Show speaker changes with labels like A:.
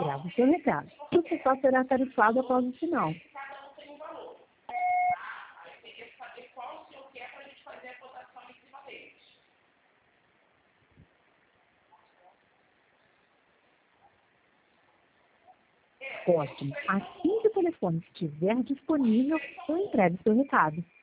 A: grave seu recado. Você só será tarifado após o sinal. Ótimo. Assim que o telefone estiver disponível, eu entrego seu recado.